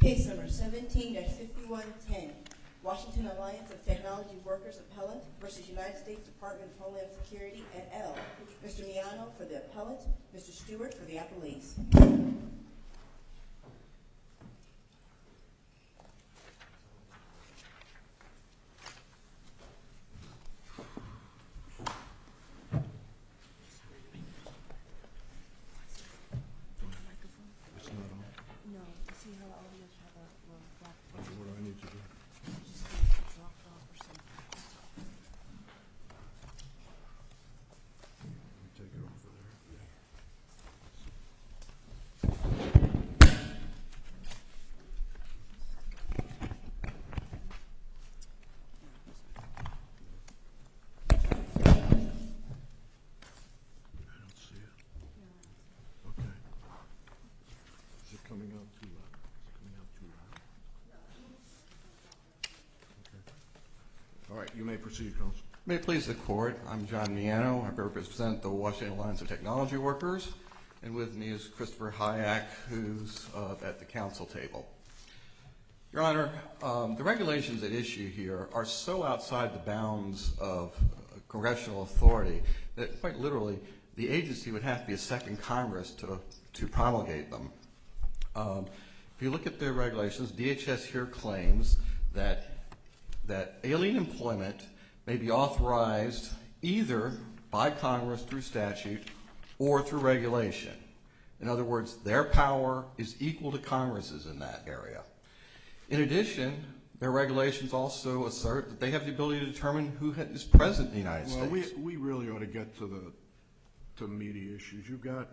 Case number 17-5110, Washington Alliance of Technology Workers Appellant versus United States Department of Homeland Security et al. Mr. Miano for the appellant, Mr. Stewart for the appellees. All right, you may proceed, Counsel. May it please the Court, I'm John Miano. I represent the Washington Alliance of Technology Workers, and with me is Christopher Hayek, who's at the council table. Your Honor, the regulations at issue here are so outside the bounds of congressional authority that quite literally the agency would have to be a second Congress to promulgate them. If you look at their regulations, DHS here claims that alien employment may be authorized either by Congress through statute or through regulation. In other words, their power is equal to Congress's in that area. In addition, their regulations also assert that they have the ability to determine who is present in the United States. Well, we really ought to get to the meaty issues. You've got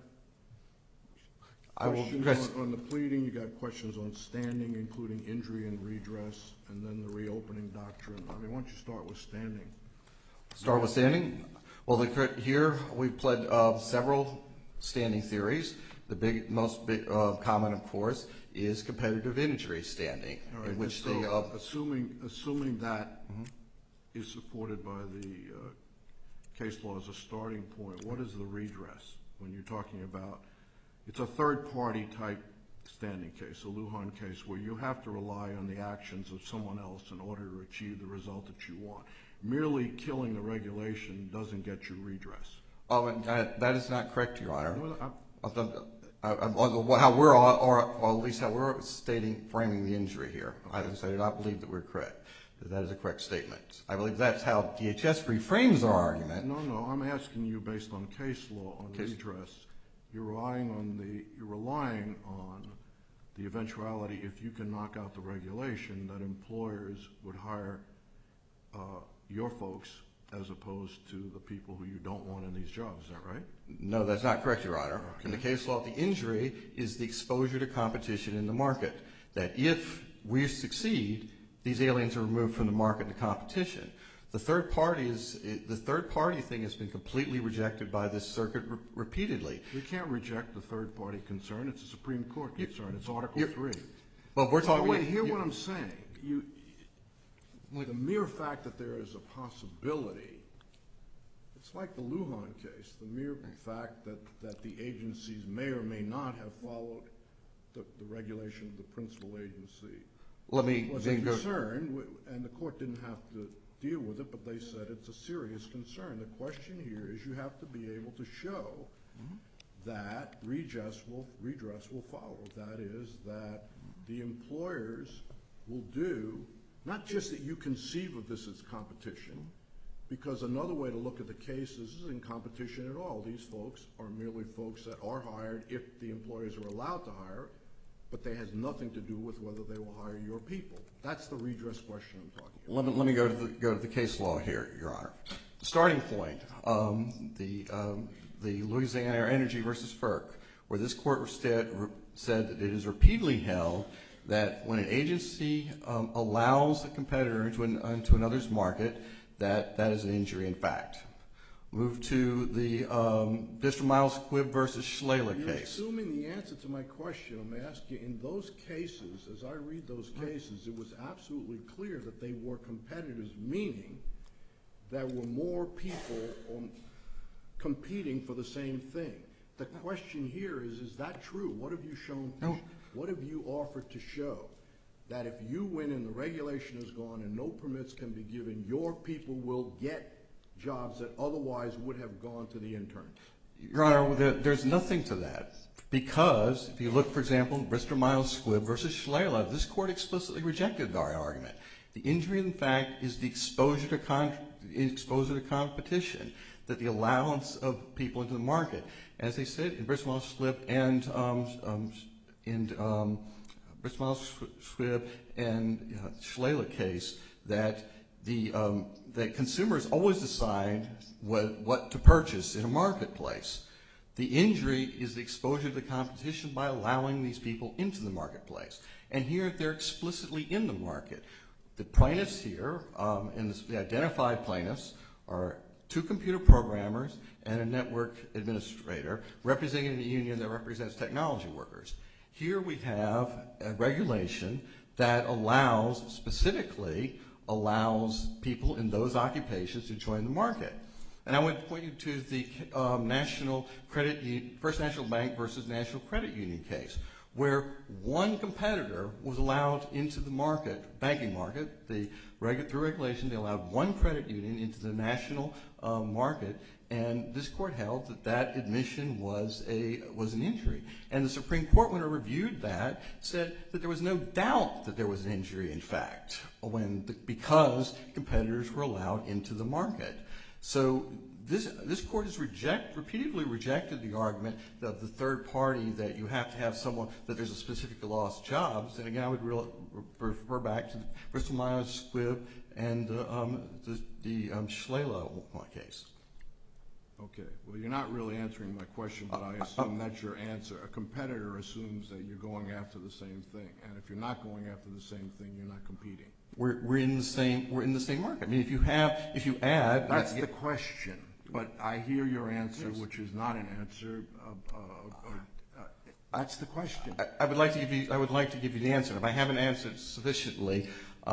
questions on the pleading, you've got questions on standing, including injury and redress, and then the reopening doctrine. I mean, why don't you start with standing? Start with standing? Well, here we've pled several standing theories. The most common, of course, is competitive injury standing. All right, in which assuming that is supported by the case law as a starting point, what is the redress when you're talking about? It's a third-party type standing case, a Lujan case, where you have to rely on the actions of someone else in order to achieve the result that you want. Merely killing the regulation doesn't get you redress. That is not correct, Your Honor. How we're, or at least how we're framing the injury here. I do not believe that we're correct. That is a correct statement. I believe that's how DHS reframes our argument. No, I'm asking you based on case law on redress. You're relying on the eventuality, if you can knock out the regulation, that employers would hire your folks as opposed to the people who you don't want in these jobs. Is that right? No, that's not correct, Your Honor. Okay. In the case law, the injury is the exposure to competition in the market. That if we succeed, these aliens are removed from the market to competition. The third party thing has been completely rejected by this circuit repeatedly. We can't reject the third party concern. It's a Supreme Court concern. It's Article 3. But we're talking. Wait, hear what I'm saying. The mere fact that there is a possibility, it's like the Lujan case. The mere fact that the agencies may or may not have followed the regulation of the principal agency was a concern, and the court didn't have to deal with it, but they said it's a serious concern. The question here is you have to be able to show that redress will follow. That is, that the employers will do, not just that you conceive of this as competition, because another way to look at the case is this isn't competition at all. These folks are merely folks that are hired if the employers are allowed to hire, but that has nothing to do with whether they will hire your people. That's the redress question I'm talking about. Let me go to the case law here, Your Honor. The starting point, the Louisiana Energy versus FERC, where this court said that it is repeatedly held that when an agency allows a competitor into another's market, that is an injury in fact. Move to the District Miles Quibb versus Schlaler case. You're assuming the answer to my question. I'm asking, in those cases, as I read those cases, it was absolutely clear that they were competitors, meaning there were more people competing for the same thing. The question here is that true? What have you shown? No. What have you offered to show that if you win and the regulation is gone and no permits can be given, your people will get jobs that otherwise would have gone to the intern? Your Honor, there's nothing to that. Because if you look, for example, in Bristol-Myers Squibb versus Shlaila, this court explicitly rejected our argument. The injury, in fact, is the exposure to competition, that the allowance of people into the market. As they said in Bristol-Myers Squibb and Shlaila case, that that consumers always decide what to purchase in a marketplace. The injury is the exposure to the competition by allowing these people into the marketplace. And here they're explicitly in the market. The plaintiffs here, and the identified plaintiffs, are 2 computer programmers and a network administrator representing a union that represents technology workers. Here we have a regulation that specifically allows people in those occupations to join the market. And I would point you to the First National Bank versus National Credit Union case, where one competitor was allowed into the market, banking market. Through regulation, they allowed one credit union into the national market, and this court held that admission was an injury. And the Supreme Court, when it reviewed that, said that there was no doubt that there was an injury, in fact, because competitors were allowed into the market. So this court has repeatedly rejected the argument of the third party that you have to have someone, that there's a specific lost jobs. And again, I would refer back to the Bristol-Myers Squibb and the Shlaila case. Okay. Well, you're not really answering my question, but I assume that's your answer. A competitor assumes that you're going after the same thing, and if you're not going after the same thing, you're not competing. We're in the same market. I mean, if you add, that's the question. But I hear your answer, which is not an answer. That's the question. I would like to give you the answer. If I haven't answered sufficiently,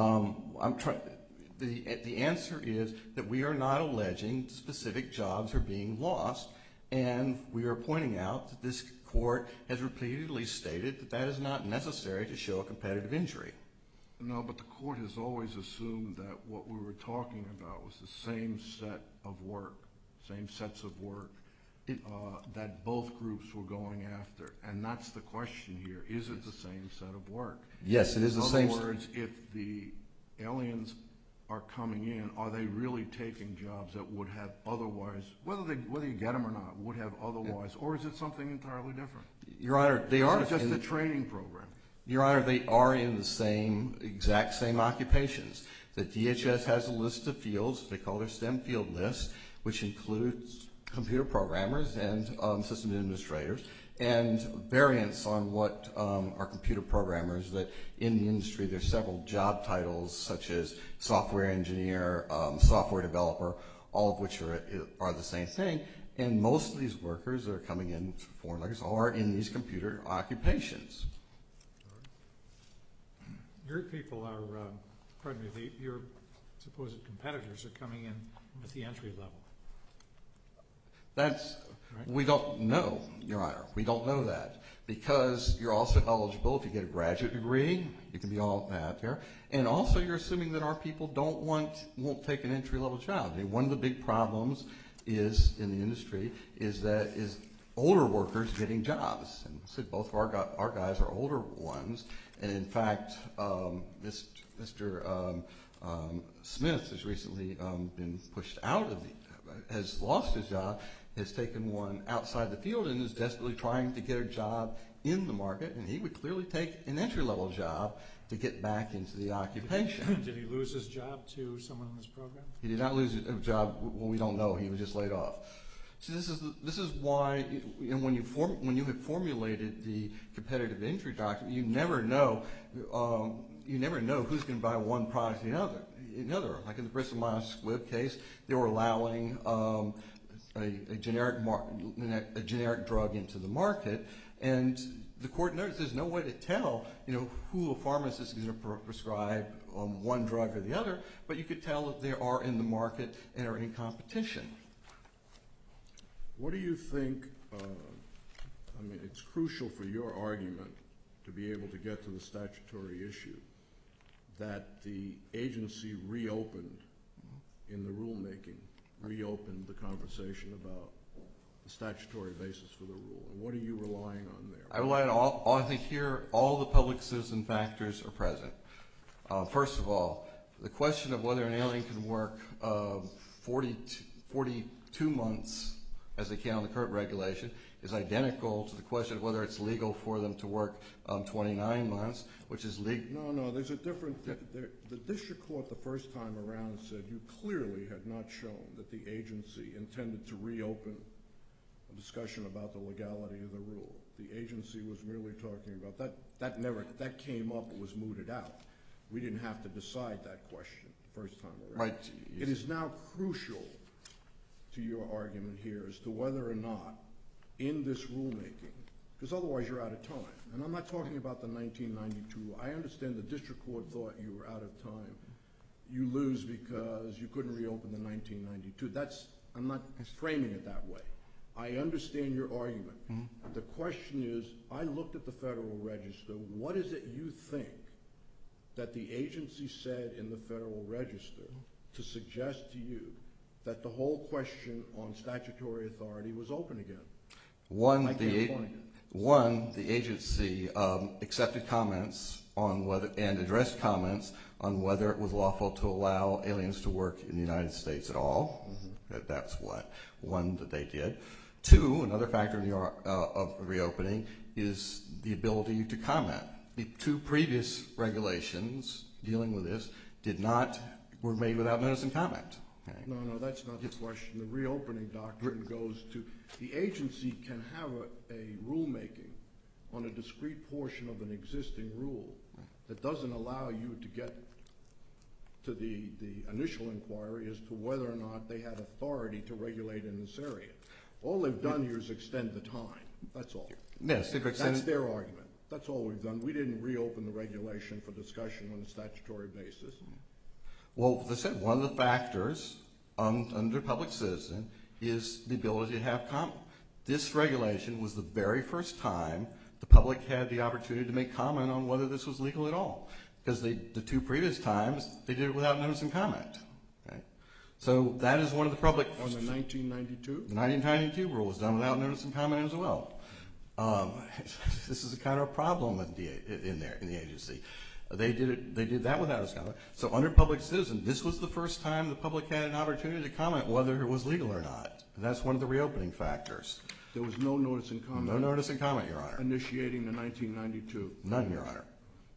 the answer is that we are not alleging specific jobs are being lost, and we are pointing out that this court has repeatedly stated that that is not necessary to show a competitive injury. No, but the court has always assumed that what we were talking about was the same set of work, same sets of work that both groups were going after. And that's the question here. Is it the same set of work? Yes, it is the same. In other words, if the aliens are coming in, are they really taking jobs that would have otherwise, whether you get them or not, would have otherwise, or is it something entirely different? Your Honor, they are. It's just a training program. Your Honor, they are in the exact same occupations. The DHS has a list of fields, they call their STEM field list, which includes computer programmers and system administrators, and variants on what are computer programmers. That in the industry there's several job titles such as software engineer, software developer, all of which are the same thing. And most of these workers that are coming in, foreign workers, are in these computer occupations. Your people are, pardon me, your supposed competitors are coming in at the entry level. We don't know, Your Honor. We don't know that. Because you're also eligible if you get a graduate degree, you can be all that there. And also you're assuming that our people won't take an entry-level job. I mean, one of the big problems in the industry is older workers getting jobs. And I said both of our guys are older ones. And in fact, Mr. Smith has recently been pushed out of has lost his job, has taken one outside the field, and is desperately trying to get a job in the market. And he would clearly take an entry-level job to get back into the occupation. Did he lose his job to someone in this program? He did not lose a job. Well, we don't know. He was just laid off. So this is why, when you have formulated the competitive injury doctrine, you never know who's going to buy one product or the other. Like in the Bristol-Myers Squibb case, they were allowing a generic drug into the market, and the court noticed there's no way to tell who a pharmacist is going to prescribe one drug or the other, but you could tell that they are in the market and are in competition. What do you think, I mean, it's crucial for your argument to be able to get to the statutory issue. that the agency reopened in the rulemaking, reopened the conversation about the statutory basis for the rule. And what are you relying on there? I rely on I think here all the public citizen factors are present. First of all, the question of whether an alien can work 42 months, as they can on the current regulation, is identical to the question of whether it's legal for them to work 29 months, which is legal. No, there's a different. The district court the first time around said you clearly had not shown that the agency intended to reopen a discussion about the legality of the rule. The agency was merely talking about that came up, it was mooted out. We didn't have to decide that question the first time around. Right. It is now crucial to your argument here as to whether or not in this rulemaking, because otherwise you're out of time. And I'm not talking about the 1992. I understand the district court thought you were out of time. You lose because you couldn't reopen the 1992. I'm not framing it that way. I understand your argument. Mm-hmm. The question is, I looked at the Federal Register. What is it you think that the agency said in the Federal Register to suggest to you that the whole question on statutory authority was open again? One, the agency accepted comments on whether and addressed comments on whether it was lawful to allow aliens to work in the United States at all. Mm-hmm. That's one that they did. Two, another factor of reopening is the ability to comment. The two previous regulations dealing with this were made without notice and comment. Okay. No, that's not the question. The reopening doctrine goes to the agency can have a rulemaking on a discrete portion of an existing rule that doesn't allow you to get to the initial inquiry as to whether or not they had authority to regulate in this area. All they've done here is extend the time. That's all. Yes, that's their argument. That's all we've done. We didn't reopen the regulation for discussion on a statutory basis. Well, as I said, one of the factors under public citizen is the ability to have comment. This regulation was the very first time the public had the opportunity to make comment on whether this was legal at all, because the two previous times they did it without notice and comment. Okay? So that is one of the public. On the 1992? The 1992 rule was done without notice and comment as well. This is a kind of a problem in the agency. They did that without notice and comment. So under public citizen, this was the first time the public had an opportunity to comment whether it was legal or not. And that's one of the reopening factors. There was no notice and comment? No notice and comment, Your Honor. Initiating the 1992? None, Your Honor.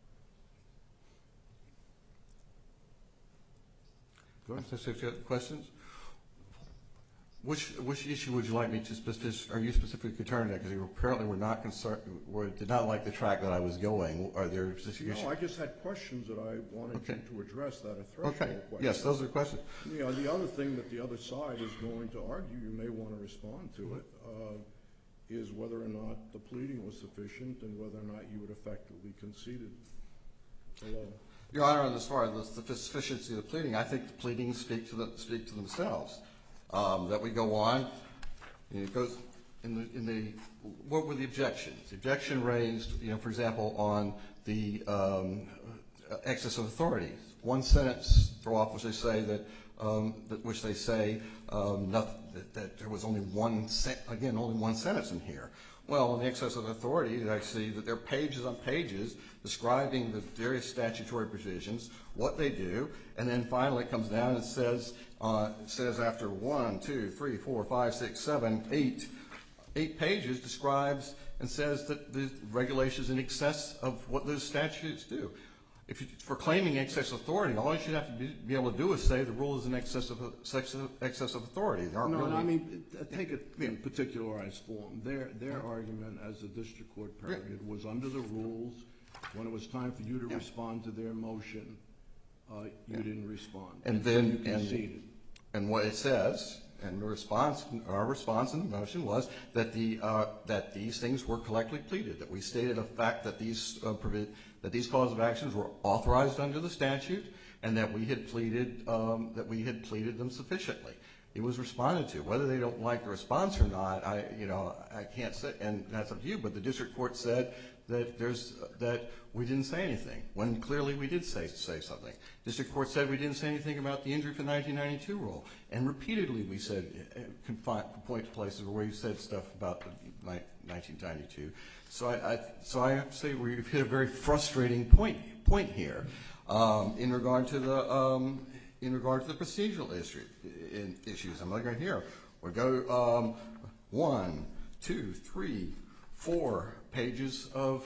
Questions? Which issue would you like me to? Are you specifically concerned with? Because you apparently were not concerned, did not like the track that I was going. Are there issues? No, I just had questions that I wanted you to address. That are threshold questions. Yes, those are questions. Yeah, the other thing that the other side is going to argue, you may want to respond to it, is whether or not the pleading was sufficient and whether or not you would effectively conceded. Hello. Your Honor, as far as the sufficiency of the pleading, I think the pleadings speak to themselves. That we go on, and it goes what were the objections? The objection raised, for example, on the excess of authority. One sentence throw off, which they say that there was only one sentence in here. Well, in the excess of authority, I see that there are pages on pages describing the various statutory provisions, what they do, and then finally it comes down and says after 1, 2, 3, 4, 5, 6, 7, 8 pages describes and says that the regulations in excess of what those statutes do. For claiming excess authority, all you should have to be able to do is say the rule is in excess of authority. Take it in particularized form. Their argument, as the district court parodied, was under the rules. When it was time for you to respond to their motion, you didn't respond. And then you conceded. And what it says, and our response in the motion was that these things were collectively pleaded. That we stated a fact that these causes of actions were authorized under the statute, and that we had pleaded them sufficiently. It was responded to. Whether they don't like the response or not, I can't say, and that's up to you. But the district court said that we didn't say anything, when clearly we did say something. District Court said we didn't say anything about the injury for the 1992 rule, and repeatedly we said, could point to places where we said stuff about the 1992. So I have to say we've hit a very frustrating point here in regard to the procedural issues. I'm looking right here. We go 1, 2, 3, 4 pages of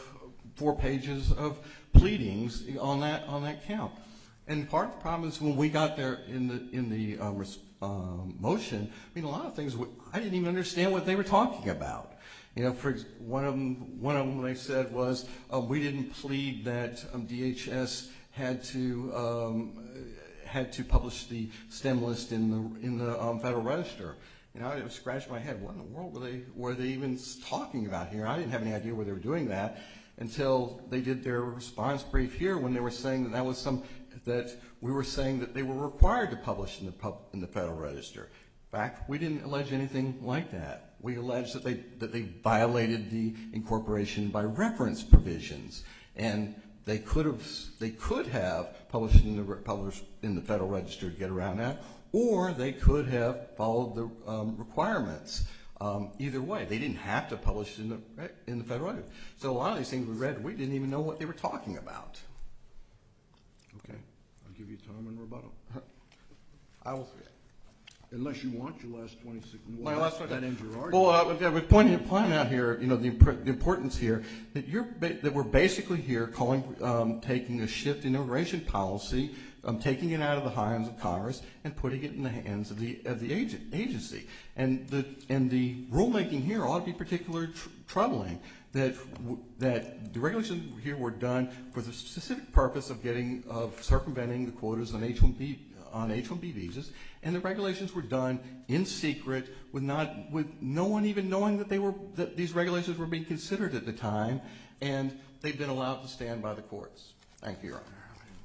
pleadings on that count. And part of the problem is when we got there in the motion, I mean, a lot of things I didn't even understand what they were talking about. You know, for one of them they said was we didn't plead that DHS had to publish the STEM list in the Federal Register. You know, I scratched my head. What in the world were they even talking about here? I didn't have any idea where they were doing that until they did their response brief here, when they were saying that we were saying that they were required to publish in the Federal Register. In fact, we didn't allege anything like that. We alleged that they violated the incorporation by reference provisions, and they could have published in the Federal Register to get around that, or they could have followed the requirements. Either way, they didn't have to publish in the Federal Register. So a lot of these things we read, we didn't even know what they were talking about. Okay, I'll give you time and rebuttal. I will. Unless you want your last 26. My last that ends your argument. Well, I was pointing out here, you know, the importance here that we're basically here taking a shift in immigration policy, taking it out of the hands of Congress and putting it in the hands of the agency. And the rulemaking here ought to be particularly troubling. That the regulations here were done for the specific purpose of circumventing the quotas on H-1B visas, and the regulations were done in secret with no one even knowing that these regulations were being considered at the time, and they've been allowed to stand by the courts. Thank you, Your Honor.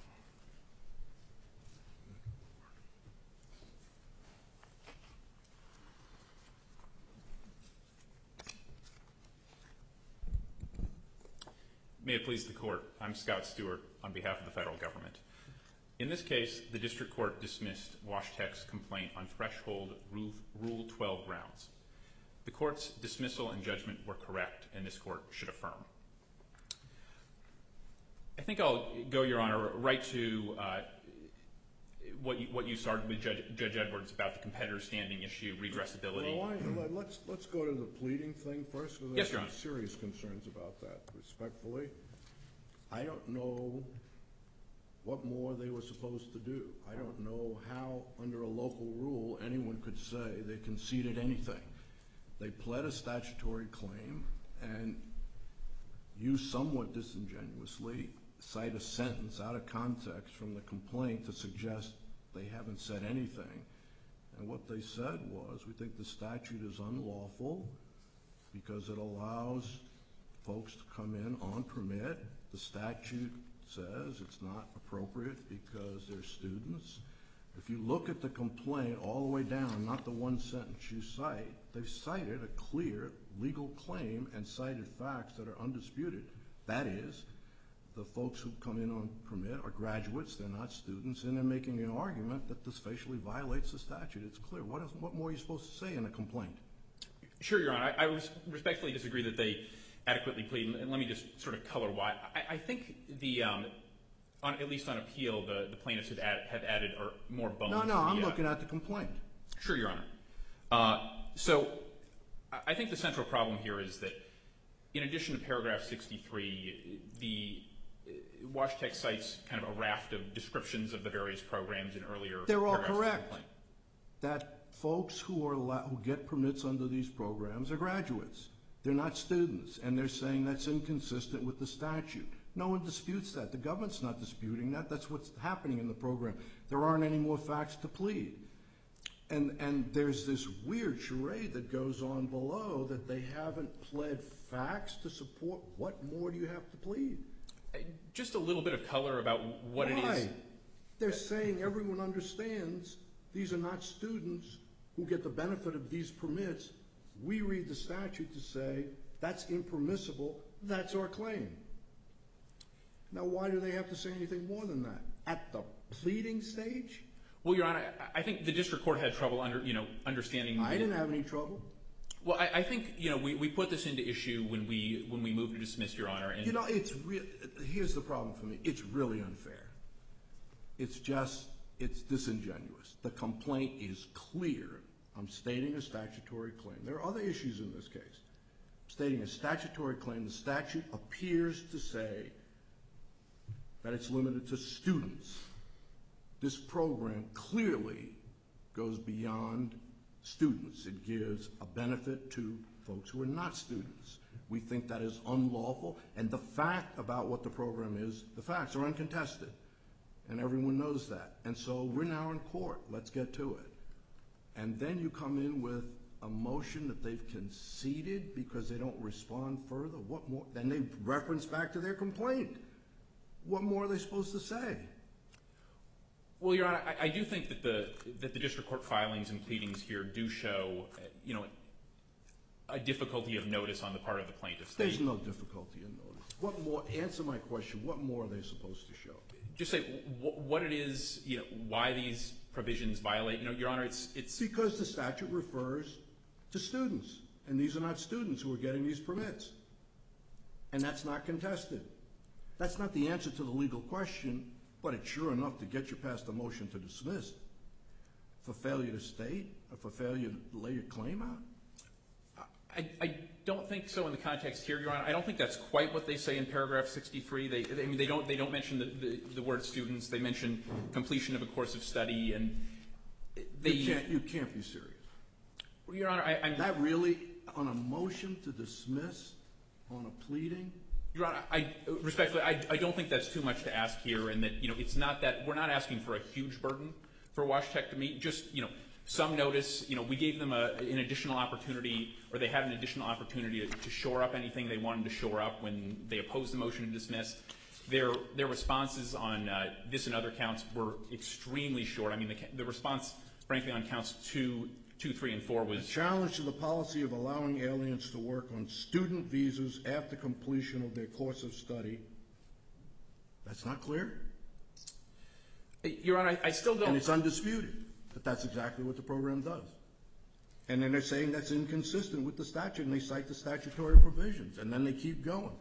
May it please the Court, I'm Scott Stewart on behalf of the federal government. In this case, the District Court dismissed WashTec's complaint on threshold Rule 12 grounds. The Court's dismissal and judgment were correct, and this Court should affirm. I think I'll go, Your Honor, right to what you started with, Judge Edwards, about the competitor standing issue, redressability. Well, let's go to the pleading thing first, because Yes, I Your have Honor. serious concerns about that, respectfully. I don't know what more they were supposed to do. I don't know how, under a local rule, anyone could say they conceded anything. They pled a statutory claim, and you somewhat disingenuously cite a sentence out of context from the complaint to suggest they haven't said anything. And what they said was, we think the statute is unlawful because it allows folks to come in on permit. The statute says it's not appropriate because they're students. If you look at the complaint all the way down, not the one sentence you cite, they've cited a clear legal claim and cited facts that are undisputed. That is, the folks who come in on permit are graduates, they're not students, and they're making an argument that this facially violates the statute. It's clear. What more are you supposed to say in a complaint? Sure, Your Honor. I respectfully disagree that they adequately plead, and let me just sort of color why. I think at least on appeal, the plaintiffs have added more bones. No, I'm looking at the complaint. Sure, Your Honor. So I think the central problem here is that in addition to paragraph 63, the WashTec cites kind of a raft of descriptions of the various programs in earlier They're all paragraphs of the correct. complaint. That folks who get permits under these programs are graduates. They're not students, and they're saying that's inconsistent with the statute. No one disputes that. The government's not disputing that. That's what's happening in the program. There aren't any more facts to plead. And there's this weird charade that goes on below that they haven't pled facts to support. What more do you have to plead? Just a little bit of color about what it is. Why? They're saying everyone understands these are not students who get the benefit of these permits. We read the statute to say that's impermissible. That's our claim. Now, why do they have to say anything more than that? At the pleading stage? Well, Your Honor, I think the district court had trouble understanding. I didn't have any trouble. Well, I think we put this into issue when we moved to dismiss, Your Honor. And Here's the problem for me. It's really unfair. It's disingenuous. The complaint is clear. I'm stating a statutory claim. There are other issues in this case. Stating a statutory claim, the statute appears to say that it's limited to students. This program clearly goes beyond students. It gives a benefit to folks who are not students. We think that is unlawful, and the fact about what the program is, the facts are uncontested, and everyone knows that. And so we're now in court. Let's get to it. And then you come in with a motion that they've conceded because they don't respond further. What more? Then they reference back to their complaint. What more are they supposed to say? Well, Your Honor, I do think that the district court filings and pleadings here do show, a difficulty of notice on the part of the plaintiffs. There's no difficulty in notice. What more? Answer my question. What more are they supposed to show? Just say what it is, why these provisions violate. Your Honor, it's because the statute refers to students, and these are not students who are getting these permits, and that's not contested. That's not the answer to the legal question, but it's sure enough to get you past the motion to dismiss. For failure to state, or for failure to lay your claim out? I don't think so in the context here, Your Honor. I don't think that's quite what they say in paragraph 63. They don't mention the word students. They mention completion of a course of study, and you can't be serious. Your Honor, that really on a motion to dismiss, on a pleading? Your Honor, respectfully, I don't think that's too much to ask here, and that it's not that we're not asking for a huge burden for WashTech to meet. Just some notice. We gave them an additional opportunity, or they had an additional opportunity to shore up anything they wanted to shore up when they opposed the motion to dismiss. Their responses on this and other counts were extremely short. I mean, the response, frankly, on counts 2, 3, and 4 was a challenge to the policy of allowing aliens to work on student visas after completion of their course of study. That's not clear? Your Honor, I still don't. And it's undisputed that that's exactly what the program does. And then they're saying that's inconsistent with the statute, and they cite the statutory provisions, and then they keep going.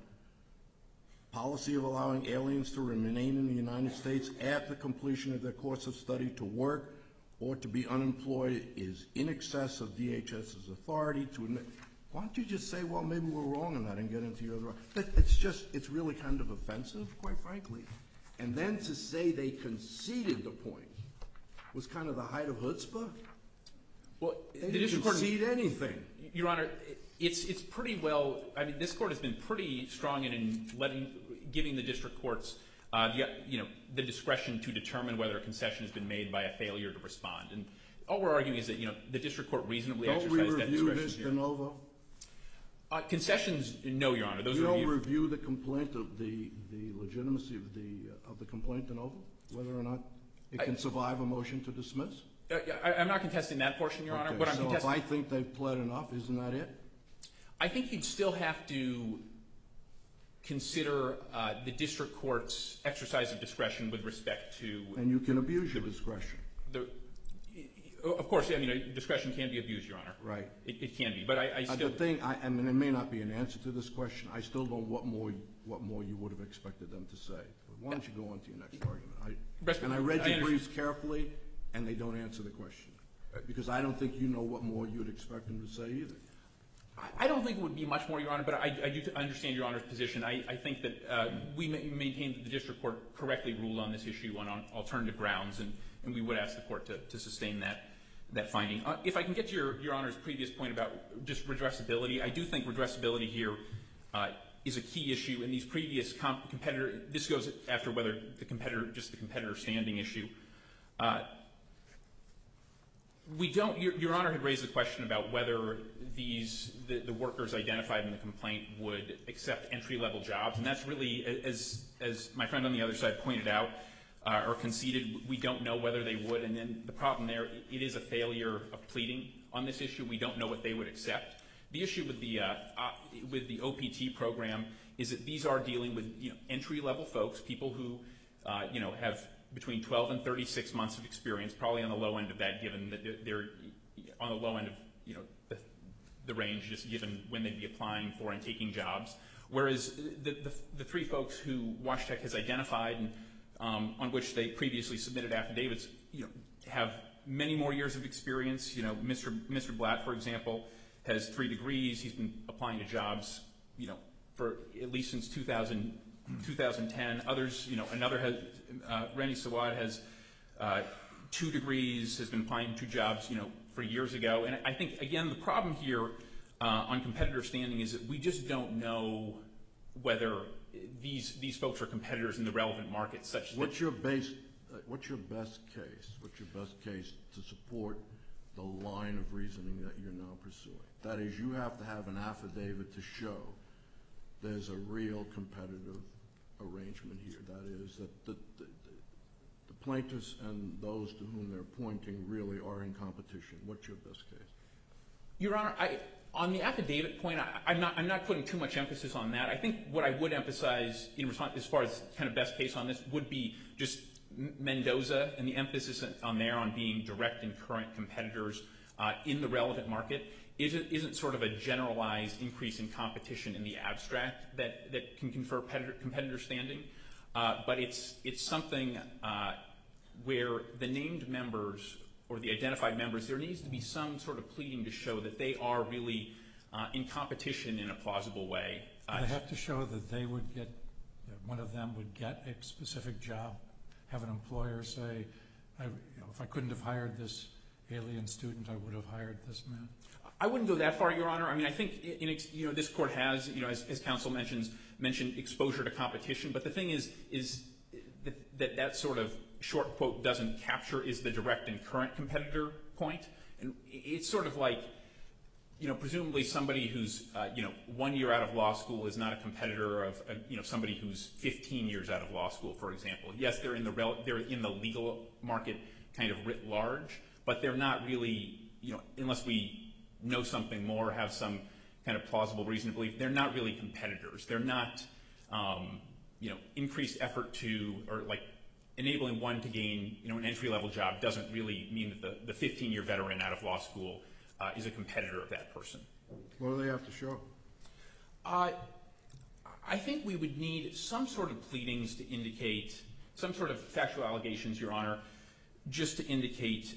Policy of allowing aliens to remain in the United States after completion of their course of study to work or to be unemployed is in excess of DHS's authority to admit. Why don't you just say, well, maybe we're wrong on that and get into your other. It's really kind of offensive, quite frankly. And then to say they conceded the point was kind of the height of chutzpah. Well, they didn't concede anything. Your Honor, it's pretty well. I mean, this court has been pretty strong in giving the district courts the discretion to determine whether a concession has been made by a failure to respond. And all we're arguing is that the district court reasonably exercised that discretion. Don't we review this de novo? Concessions, no, Your Honor. You don't review the complaint of the legitimacy of the complaint de novo, whether or not it can survive a motion to dismiss? I'm not contesting that portion, Your Honor. Okay, so if I think they've pled enough, isn't that it? I think you'd still have to consider the district court's exercise of discretion with respect to. And you can abuse your discretion. Of course, I mean, discretion can be abused, Your Honor. Right. It can be, but I still. I mean, it may not be an answer to this question. I still don't know what more you would have expected them to say. But why don't you go on to your next argument? And I read your briefs carefully, and they don't answer the question. Because I don't think you know what more you'd expect them to say either. I don't think it would be much more, Your Honor, but I do understand Your Honor's position. I think that we maintain that the district court correctly ruled on this issue on alternative grounds, and we would ask the court to sustain that finding. If I can get to Your Honor's previous point about just redressability, I do think redressability here is a key issue. In these previous competitor, this goes after whether the competitor standing issue. Your Honor had raised the question about whether the workers identified in the complaint would accept entry-level jobs, and that's really, as my friend on the other side pointed out, or conceded, we don't know whether they would, and then the problem there, it is a failure of pleading on this issue. We don't know what they would accept. The issue with the OPT program is that these are dealing with entry-level folks, people who have between 12 and 36 months of experience, probably on the low end of that, given that they're on the low end of the range, just given when they'd be applying for and taking jobs. Whereas the three folks who WashTec has identified and on which they previously submitted affidavits, have many more years of experience. Mr. Blatt, for example, has 3 degrees. He's been applying to jobs, for at least since 2010. Others, another has, Rennie Sawad has 2 degrees, has been applying to jobs, for years ago. And I think, again, the problem here on competitor standing is that we just don't know whether these folks are competitors in the relevant market, such that... What's your best case? What's your best case to support the line of reasoning that you're now pursuing? That is, you have to have an affidavit to show there's a real competitive arrangement here. That is, that the plaintiffs and those to whom they're pointing really are in competition. What's your best case? Your Honor, on the affidavit point, I'm not putting too much emphasis on that. I think what I would emphasize in response, as far as kind of best case on this, would be just Mendoza and the emphasis on being direct and current competitors in the relevant market. Isn't sort of a generalized increase in competition in the abstract that can confer competitor standing, but it's something where the named members or the identified members, there needs to be some sort of pleading to show that they are really in competition in a plausible way. They have to show that they would get, one of them would get a specific job, have an employer say, if I couldn't have hired this alien student, I would have hired this man. I wouldn't go that far, Your Honor. I mean, I think this court has, as counsel mentioned exposure to competition. But the thing is that sort of short quote doesn't capture is the direct and current competitor point. And it's sort of like, presumably somebody who's 1 year out of law school is not a competitor of somebody who's 15 years out of law school, for example. Yes, they're in the legal market kind of writ large, but they're not really, unless we know something more, have some kind of plausible reason to believe, they're not really competitors. They're not, increased effort to, or like enabling one to gain, an entry-level job doesn't really mean that the 15-year veteran out of law school is a competitor of that person. What do they have to show? I think we would need some sort of pleadings to indicate, some sort of factual allegations, Your Honor, just to indicate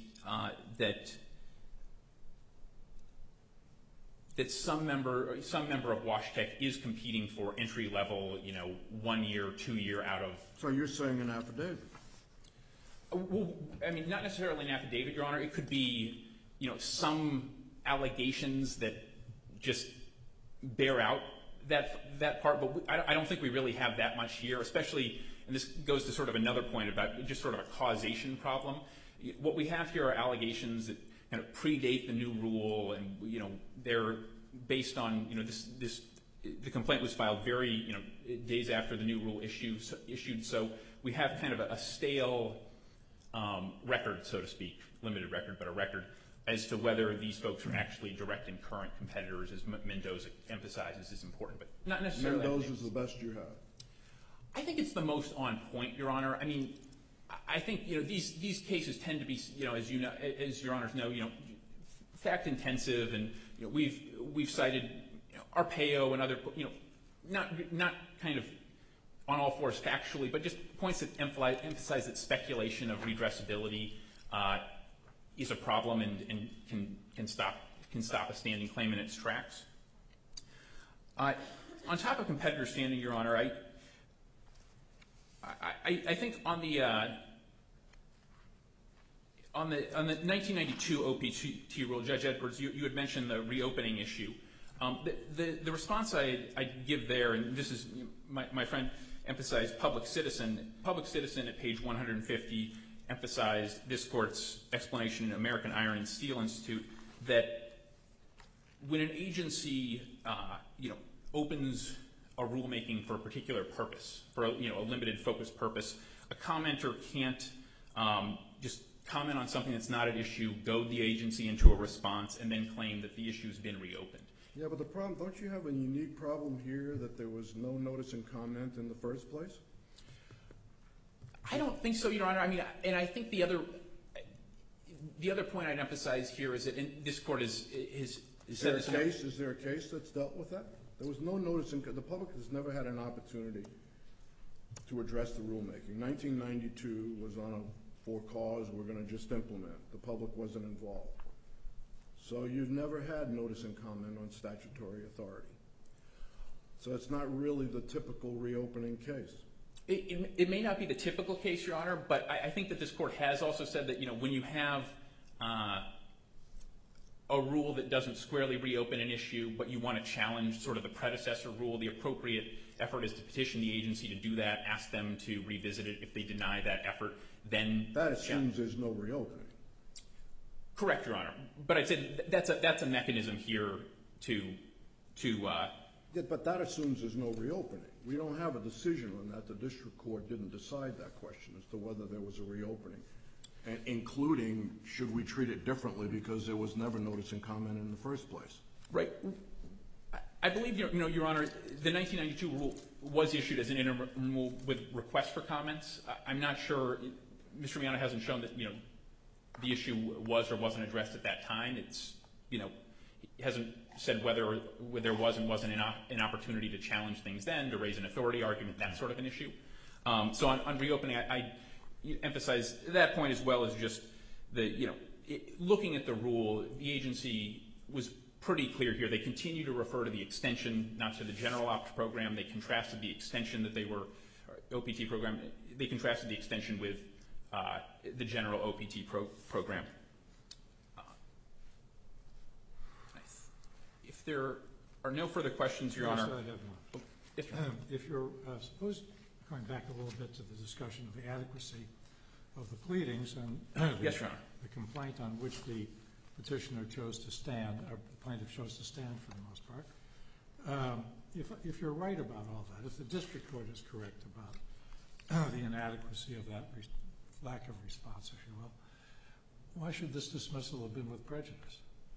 that some member of WashTec is competing for entry level, 1 year, 2 year out of. So you're saying an affidavit? Well, I mean, not necessarily an affidavit, Your Honor. It could be, some allegations that just bear out that part. But I don't think we really have that much here, especially, and this goes to sort of another point about just sort of a causation problem. What we have here are allegations that kind of predate the new rule, and they're based on the complaint was filed very days after the new rule issued. So we have kind of a stale record, so to speak, limited record, but a record as to whether these folks are actually direct and current competitors, as Mendoza emphasizes, is important, but not necessarily. Mendoza's the best you have. I think it's the most on point, Your Honor. I mean, I think these cases tend to be as Your Honors know fact intensive, and we've cited Arpaio and other not kind of on all fours factually, but just points that emphasize that speculation of redressability is a problem and can stop a standing claim in its tracks. On top of competitor standing, Your Honor, I think on the 1992 OPT rule, Judge Edwards, you had mentioned the reopening issue. The response I give there, and this is my friend emphasized public citizen. Public citizen at page 150 emphasized this court's explanation in American Iron and Steel Institute that when an agency opens a rulemaking for a particular purpose, for a limited focused purpose, a commenter can't just comment on something that's not at issue, goad the agency into a response, and then claim that the issue has been reopened. Yeah, but the problem, don't you have a unique problem here that there was no notice and comment in the first place? I don't think so, Your Honor. I mean, and I think the other point I'd emphasize here is that this court has said this. Is there a case that's dealt with that? There was no notice, the public has never had an opportunity to address the rulemaking. 1992 was on a for cause, we're going to just implement. The public wasn't involved. So you've never had notice and comment on statutory authority. So it's not really the typical reopening case. It may not be the typical case, Your Honor, but I think that this court has also said that, when you have a rule that doesn't squarely reopen an issue, but you want to challenge sort of the predecessor rule, the appropriate effort is to petition the agency to do that, ask them to revisit it. If they deny that effort, then that assumes there's no reopening. Correct, Your Honor. But I'd say that's a mechanism here to. Yeah, but that assumes there's no reopening. We don't have a decision on that. The district court didn't decide that question as to whether there was a reopening, and including should we treat it differently because there was never notice and comment in the first place. Right. I believe, Your Honor, the 1992 rule was issued as an interim rule with requests for comments. I'm not sure. Mr. Miano hasn't shown that the issue was or wasn't addressed at that time. It's he hasn't said whether there was and wasn't an opportunity to challenge things then, to raise an authority argument, that sort of an issue. So on reopening, I emphasize that point as well as just looking at the rule. The agency was pretty clear here. They continue to refer to the extension, not to the general OPT program. They contrasted the extension that they were OPT program. They contrasted the extension with the general OPT program. If there are no further questions, Your Honor. Yes, I have one. Yes, sir. If you're suppose going back a little bit to the discussion of the adequacy of the pleadings and Yes, Your Honor. the complaint on which the petitioner chose to stand, or the plaintiff chose to stand for the most part, if you're right about all that, if the district court is correct about the inadequacy of that lack of response, if you will, why should this dismissal have been with prejudice?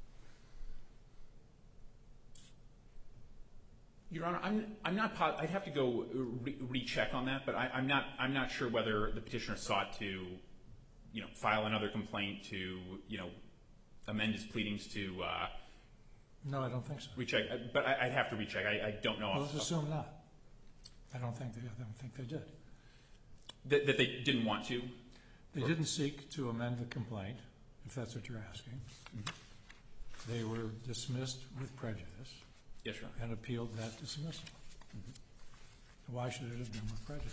Your Honor, I'm not. I'd have to go recheck on that, but I'm not sure whether the petitioner sought to, file another complaint to, amend his pleadings to. No, I don't think so. Recheck, but I'd have to recheck. I don't know. Well, let's assume not. I don't think they did. That they didn't want to. They didn't seek to amend the complaint, if that's what you're asking. Mm-hmm. They were dismissed with prejudice. Yes, Your Honor. And appealed that dismissal. Mm-hmm. Why should it have been with prejudice?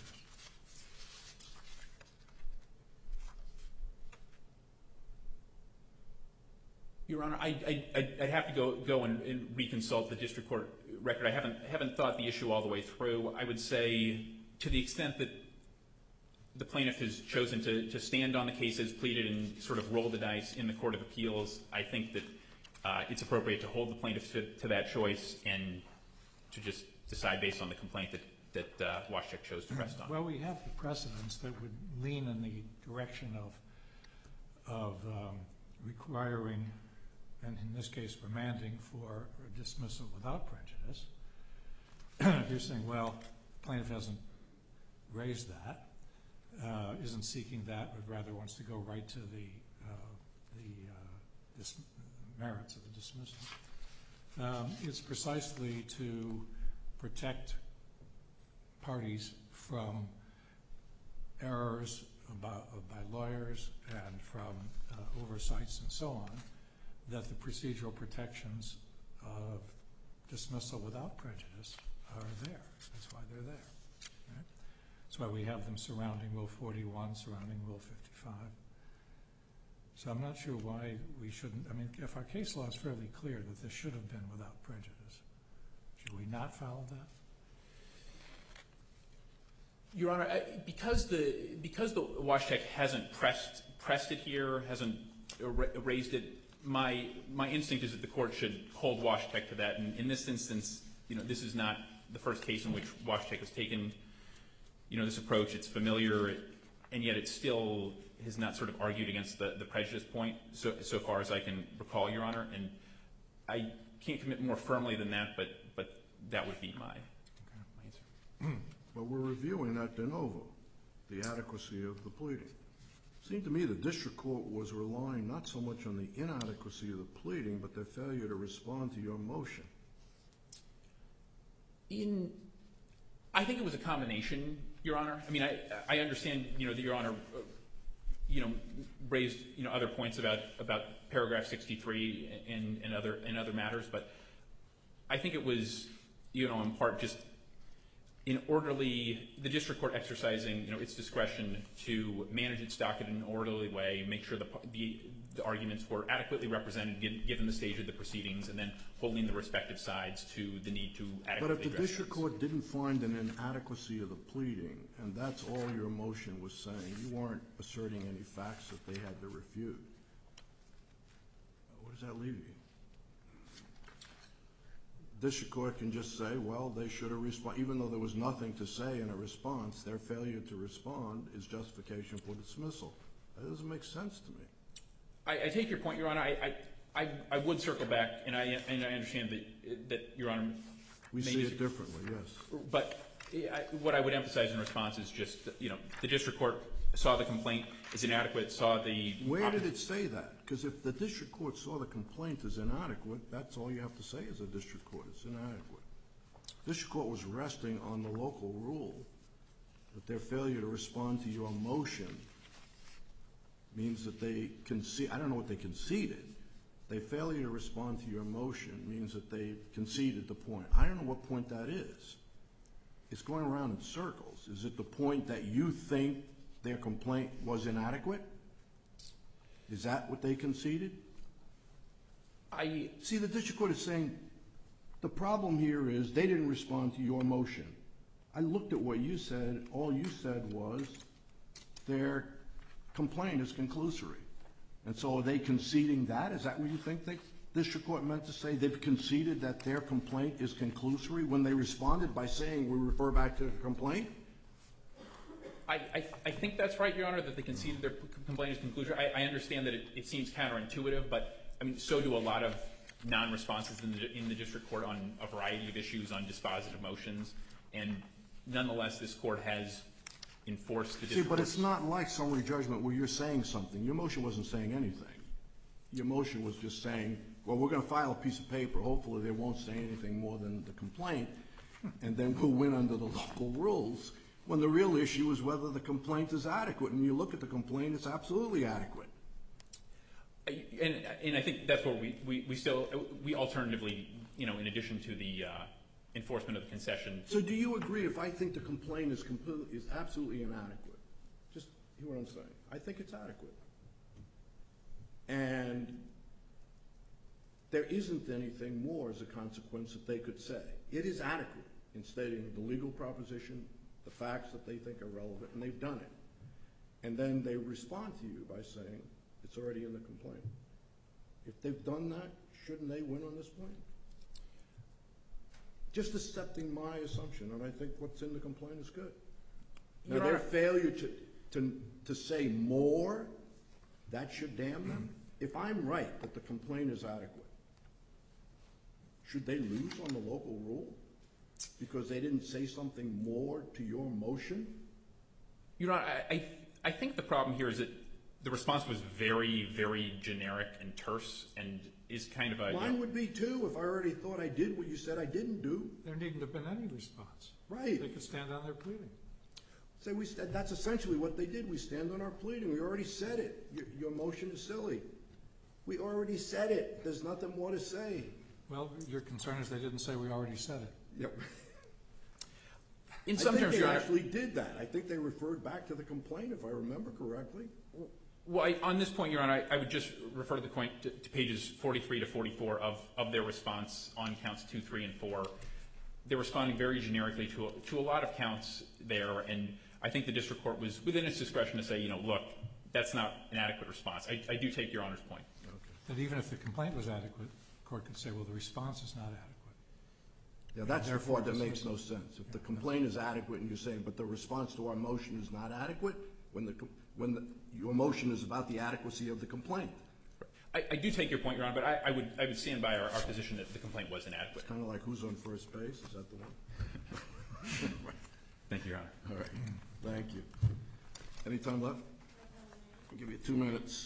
Your Honor, I'd have to go and reconsult the district court record. I haven't thought the issue all the way through. I would say, to the extent that the plaintiff has chosen to stand on the case as pleaded and sort of roll the dice in the Court of Appeals, I think that it's appropriate to hold the plaintiff to that choice and to just decide based on the complaint that WashTech chose to rest on. Well, we have the precedents that would lean in the direction of requiring, and in this case remanding, for a dismissal without prejudice. If you're saying, well, the plaintiff hasn't raised that, isn't seeking that, but rather wants to go right to the merits of the dismissal, it's precisely to protect parties from errors by lawyers and from oversights and so on, that the procedural protections of dismissal without prejudice are there. That's why they're there. Right? That's why we have them surrounding Rule 41, surrounding Rule 55. So I'm not sure why we shouldn't. I mean, if our case law is fairly clear that this should have been without prejudice, should we not follow that? Your Honor, because the WashTech hasn't pressed it here, hasn't raised it, my instinct is that the court should hold WashTech to that. And in this instance, this is not the first case in which WashTech has taken, this approach. It's familiar, and yet it still has not sort of argued against the prejudice point so far as I can recall, Your Honor. And I can't commit more firmly than that, but that would be my answer. But we're reviewing that de novo, the adequacy of the pleading. It seemed to me the district court was relying not so much on the inadequacy of the pleading, but their failure to respond to your motion. I think it was a combination, Your Honor. I mean, I understand, that Your Honor, raised, other points about paragraph 63 and other matters, but I think it was, in part just the district court exercising, its discretion to manage its docket in an orderly way, make sure the arguments were adequately represented given the stage of the proceedings, and then holding the respective sides to the need to adequately address But if the things. district court didn't find an inadequacy of the pleading, and that's all your motion was saying, you weren't asserting any facts that they had to refute, what does that leave you? District court can just say, well, they should have responded, even though there was nothing to say in a response, their failure to respond is justification for dismissal. That doesn't make sense to me. I take your point, Your Honor. I would circle back, and I understand that Your Honor. We see it differently, yes. But what I would emphasize in response is just the district court saw the complaint as inadequate, saw the. Where did it say that? Because if the district court saw the complaint as inadequate, that's all you have to say as a district court. It's inadequate. District court was resting on the local rule that their failure to respond to your motion means that they concede. I don't know what they conceded. Their failure to respond to your motion means that they conceded the point. I don't know what point that is. It's going around in circles. Is it the point that you think their complaint was inadequate? Is that what they conceded? See, the district court is saying the problem here is they didn't respond to your motion. I looked at what you said. All you said was their complaint is conclusory. And so are they conceding that? Is that what you think the district court meant to say? They've conceded that their complaint is conclusory when they responded by saying we refer back to the complaint? I think that's right, Your Honor, that they conceded their complaint is conclusory. I understand that it seems counterintuitive, but I mean, so do a lot of non-responses in the district court on a variety of issues on dispositive motions. And nonetheless, this court has enforced the district See, but it's not like summary judgment where you're saying something. Your motion wasn't saying anything. Your motion was just saying, well, we're going to file a piece of paper. Hopefully they won't say anything more than the complaint, and then we'll win under the local rules, when the real issue is whether the complaint is adequate. And you look at the complaint, it's absolutely adequate. And I think that's what we alternatively, in addition to the enforcement of the concession. So do you agree if I think the complaint is absolutely inadequate? Just hear what I'm saying. I think it's adequate. And there isn't anything more as a consequence that they could say. It is adequate in stating the legal proposition, the facts that they think are relevant, and they've done it. And then they respond to you by saying it's already in the complaint. If they've done that, shouldn't they win on this point? Just accepting my assumption, and I think what's in the complaint is good. Now, their failure to say more, that should damn them. If I'm right that the complaint is adequate, should they lose on the local rule because they didn't say something more to your motion? I think the problem here is that the response was very, very generic and terse, and is kind of a. Mine would be too if I already thought I did what you said I didn't do. There needn't have been any response. Right. They could stand on their pleading. So that's essentially what they did. We stand on our pleading. We already said it. Your motion is silly. We already said it. There's nothing more to say. Well, your concern is they didn't say we already said it. Yep. In some terms, Your Honor, actually did that. I think they referred back to the complaint, if I remember correctly. Well, on this point, Your Honor, I would just refer the point to pages 43 to 44 of their response on counts 2, 3, and 4. They're responding very generically to a lot of counts there, and I think the district court was within its discretion to say, look, that's not an adequate response. I do take Your Honor's point. Okay. That even if the complaint was adequate, the court could say, well, the response is not adequate. Yeah, that's the part that makes no sense. If the complaint is adequate and you're saying, but the response to our motion is not adequate, when your motion is about the adequacy of the complaint. I do take your point, Your Honor, but I would stand by our position that the complaint was inadequate. It's kind of like who's on first base. Is that the one? Thank you, Your Honor. All right. Thank you. Any time left? I'll give you 2 minutes.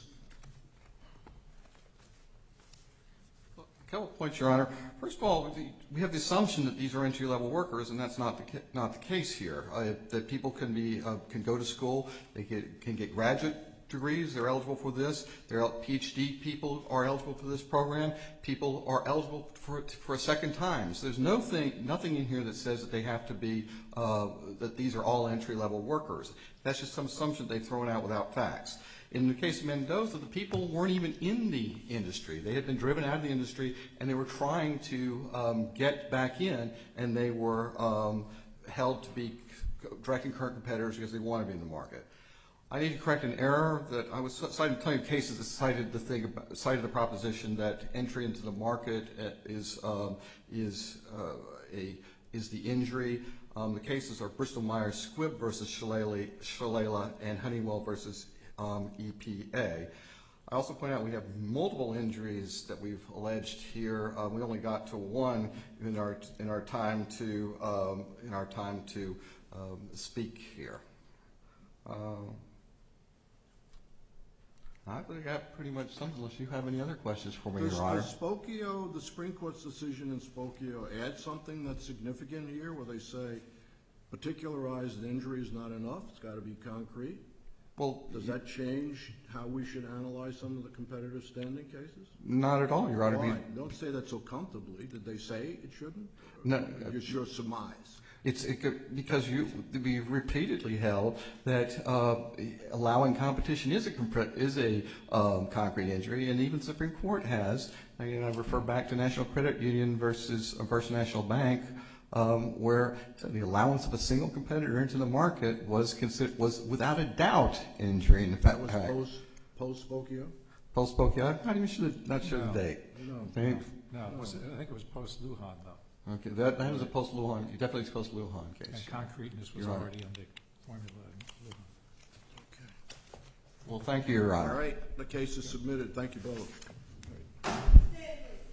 A couple of points, Your Honor. First of all, we have the assumption that these are entry-level workers, and that's not the case here. That people can go to school, they can get graduate degrees, they're eligible for this. PhD people are eligible for this program. People are eligible for a second time. So there's nothing in here that says that they have to be, that these are all entry-level workers. That's just some assumption they've thrown out without facts. In the case of Mendoza, the people weren't even in the industry. They had been driven out of the industry, and they were trying to get back in, and they were held to be direct and current competitors because they want to be in the market. I need to correct an error that I was citing plenty of cases that cited the proposition that entry into the market is the injury. The cases are Bristol-Myers Squibb versus Shalala and Honeywell versus EPA. I also point out we have multiple injuries that we've alleged here. We only got to one in our time to speak here. I think I got pretty much something unless you have any other questions for me, Your Honor. Does Spokio, the Supreme Court's decision in Spokio, add something that's significant here where they say particularized injury is not enough, it's got to be concrete? Well, does that change how we should analyze some of the competitive standing cases? Not at all, Your Honor. Why? Don't say that so comfortably. Did they say it shouldn't? No. It's your surmise. Because we repeatedly held that allowing competition is a concrete injury, and even the Supreme Court has. And I refer back to National Credit Union versus First National Bank, where the allowance of a single competitor into the market was without a doubt injury. In fact, that was post-Spokio? Post-Spokio? I'm not sure the date. No, I think it was post-Lujan, though. Okay, that was a post-Lujan, definitely a post-Lujan case. And concreteness was already in the formula in Lujan. Okay. Well, thank you, Your Honor. All right, the case is submitted. Thank you both.